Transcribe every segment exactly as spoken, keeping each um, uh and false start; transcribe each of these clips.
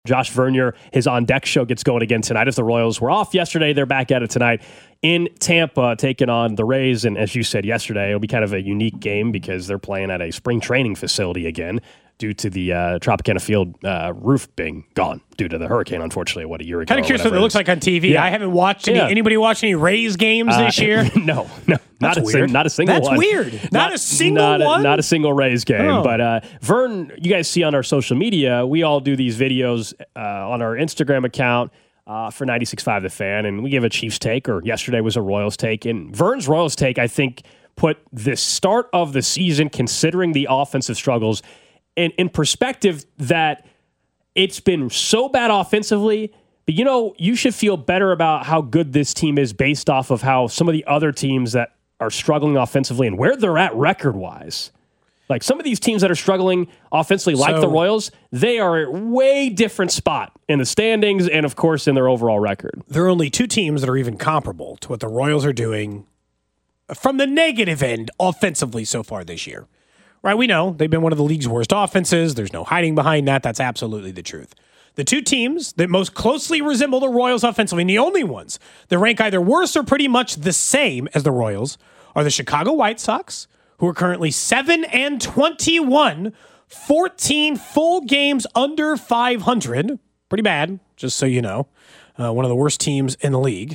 Josh Vernier, his On Deck show gets going again tonight. As the Royals were off yesterday, they're back at it tonight in Tampa, taking on the Rays. And as you said yesterday, it'll be kind of a unique game because they're playing at a spring training facility again due to the uh, Tropicana Field uh, roof being gone due to the hurricane, unfortunately, what, a year ago. Kind of curious what it looks like on T V. Yeah. I haven't watched any. Yeah. Anybody watch any Rays games uh, this year? no, no. Not a, sing, not a single That's one. That's weird. Not, not a single not one? A, not a single Rays game. Oh. But uh, Vern, you guys see on our social media, we all do these videos uh, on our Instagram account uh, for ninety-six point five The Fan, and we give a Chiefs take, or yesterday was a Royals take. And Vern's Royals take, I think, put the start of the season, considering the offensive struggles, in, in perspective that it's been so bad offensively. But, you know, you should feel better about how good this team is based off of how some of the other teams that are struggling offensively and where they're at record-wise. Like some of these teams that are struggling offensively, like so, the Royals, they are a way different spot in the standings and, of course, in their overall record. There are only two teams that are even comparable to what the Royals are doing from the negative end offensively so far this year. Right? We know they've been one of the league's worst offenses. There's no hiding behind that. That's absolutely the truth. The two teams that most closely resemble the Royals offensively, and the only ones that rank either worse or pretty much the same as the Royals, are the Chicago White Sox, who are currently seven and twenty-one, fourteen full games under five hundred. Pretty bad, just so you know. Uh, one of the worst teams in the league.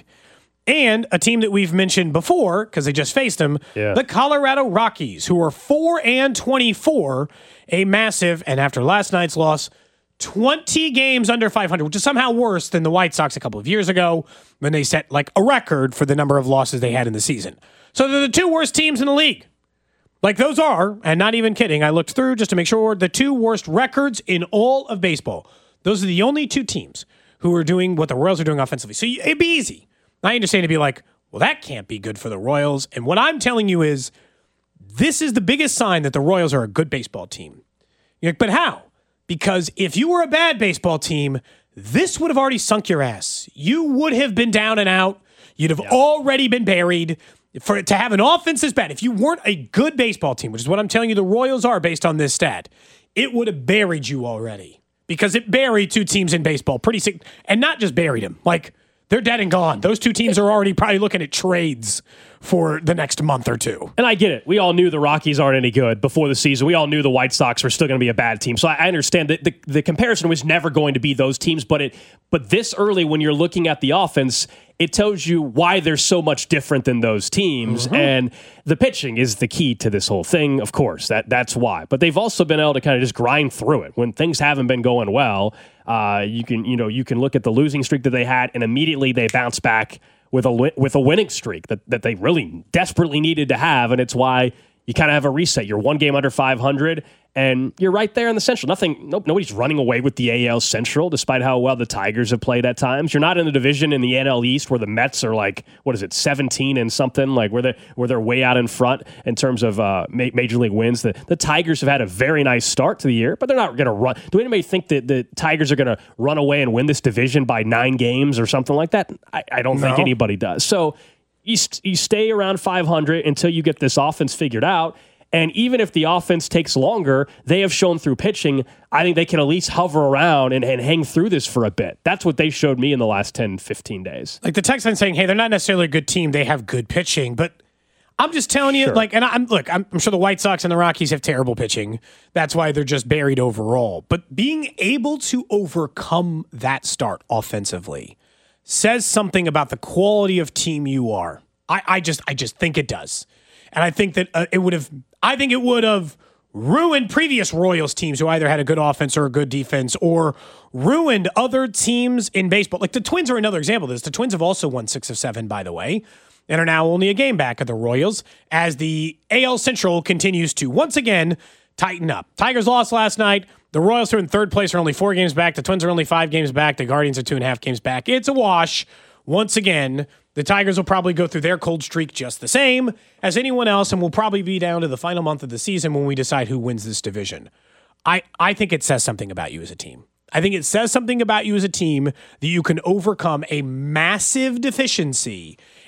And a team that we've mentioned before, because they just faced them, yeah. the Colorado Rockies, who are four and twenty-four, a massive, and after last night's loss, twenty games under five hundred, which is somehow worse than the White Sox a couple of years ago when they set like a record for the number of losses they had in the season. So they're the two worst teams in the league. Like those are, and not even kidding, I looked through just to make sure, the two worst records in all of baseball. Those are the only two teams who are doing what the Royals are doing offensively. So it'd be easy. I understand to be like, well, that can't be good for the Royals. And what I'm telling you is, this is the biggest sign that the Royals are a good baseball team. You're like, but how? Because if you were a bad baseball team, this would have already sunk your ass. You would have been down and out. You'd have yeah. already been buried. For to have an offense this bad, if you weren't a good baseball team, which is what I'm telling you the Royals are based on this stat, it would have buried you already. Because it buried two teams in baseball pretty sick, and not just buried them. Like, they're dead and gone. Those two teams are already probably looking at trades for the next month or two. And I get it. We all knew the Rockies aren't any good before the season. We all knew the White Sox were still going to be a bad team. So I understand that the, the comparison was never going to be those teams. But it, but this early, when you're looking at the offense, it tells you why they're so much different than those teams. Mm-hmm. And the pitching is the key to this whole thing, of course. That That's why. But they've also been able to kind of just grind through it. When things haven't been going well, uh, you can you know you can look at the losing streak that they had, and immediately they bounce back with a with a winning streak that, that they really desperately needed to have. And it's why you kind of have a reset. You're one game under five hundred, and you're right there in the Central. Nothing, nope, nobody's running away with the A L Central, despite how well the Tigers have played at times. You're not in the division in the N L East where the Mets are like, what is it, seventeen and something, like where they where they're way out in front in terms of uh, ma- major league wins. The the Tigers have had a very nice start to the year, but they're not going to run. Do anybody think that the Tigers are going to run away and win this division by nine games or something like that? I, I don't no. think anybody does. So you st- you stay around five hundred until you get this offense figured out. And even if the offense takes longer, they have shown through pitching, I think they can at least hover around and, and hang through this for a bit. That's what they showed me in the last ten, fifteen days. Like the Texans saying, hey, they're not necessarily a good team. They have good pitching. But I'm just telling you, sure. like, and I'm look, I'm, I'm sure the White Sox and the Rockies have terrible pitching. That's why they're just buried overall. But being able to overcome that start offensively says something about the quality of team you are. I, I just I just think it does. And I think that uh, it would have, I think it would have ruined previous Royals teams who either had a good offense or a good defense, or ruined other teams in baseball. Like the Twins are another example of this. The Twins have also won six of seven, by the way, and are now only a game back of the Royals as the A L Central continues to once again tighten up. Tigers lost last night. The Royals are in third place, are only four games back. The Twins are only five games back. The Guardians are two and a half games back. It's a wash. Once again, the Tigers will probably go through their cold streak just the same as anyone else, and will probably be down to the final month of the season when we decide who wins this division. I, I think it says something about you as a team. I think it says something about you as a team that you can overcome a massive deficiency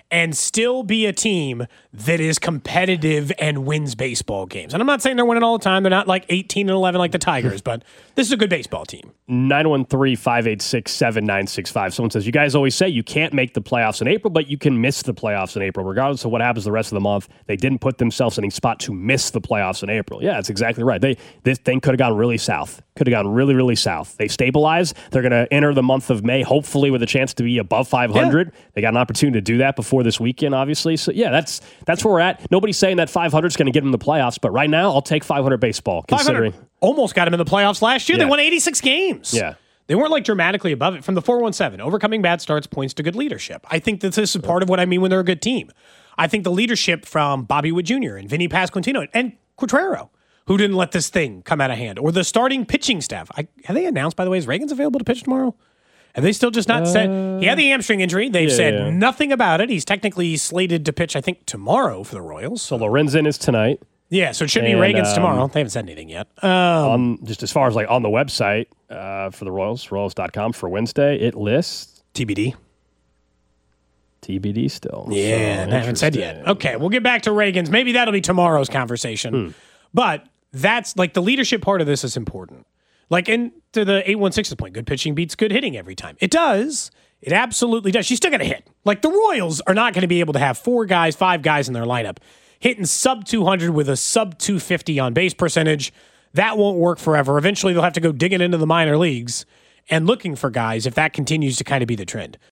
and still be a team that is competitive and wins baseball games. And I'm not saying they're winning all the time. They're not like eighteen and eleven like the Tigers, but this is a good baseball team. nine one three, five eight six, seven nine six five. Someone says, you guys always say you can't make the playoffs in April, but you can miss the playoffs in April. Regardless of what happens the rest of the month, they didn't put themselves in a spot to miss the playoffs in April. Yeah, that's exactly right. They This thing could have gone really south. Could have gone really, really south. They stabilized. They're going to enter the month of May, hopefully with a chance to be above five hundred. Yeah. They got an opportunity to do that before this weekend, obviously. So, yeah, that's that's where we're at. Nobody's saying that five hundred is going to get them the playoffs, but right now, I'll take five hundred baseball, considering. Almost got them in the playoffs last year. Yeah. They won eighty-six games. Yeah. They weren't like dramatically above it. From the four one seven, overcoming bad starts points to good leadership. I think that this is part of what I mean when they're a good team. I think the leadership from Bobby Wood Junior and Vinny Pasquantino and Quatrero, who didn't let this thing come out of hand, or the starting pitching staff. I, have they announced, by the way, is Reagan's available to pitch tomorrow? Have they still just not uh, said? He had the hamstring injury. They've yeah, said yeah. nothing about it. He's technically slated to pitch, I think, tomorrow for the Royals. So Lorenzen is tonight. Yeah, so it should be and, Reagan's um, tomorrow. They haven't said anything yet. Um, on, just as far as like on the website uh, for the Royals, Royals dot com for Wednesday, it lists T B D. T B D still. Yeah, so, I haven't said yet. Okay, we'll get back to Reagan's. Maybe that'll be tomorrow's conversation. Hmm. But that's like the leadership part of this is important. Like, and to the eight one six's point, good pitching beats good hitting every time. It does. It absolutely does. She's still going to hit. Like, the Royals are not going to be able to have four guys, five guys in their lineup hitting sub two hundred with a sub two fifty on base percentage. That won't work forever. Eventually, they'll have to go digging into the minor leagues and looking for guys if that continues to kind of be the trend.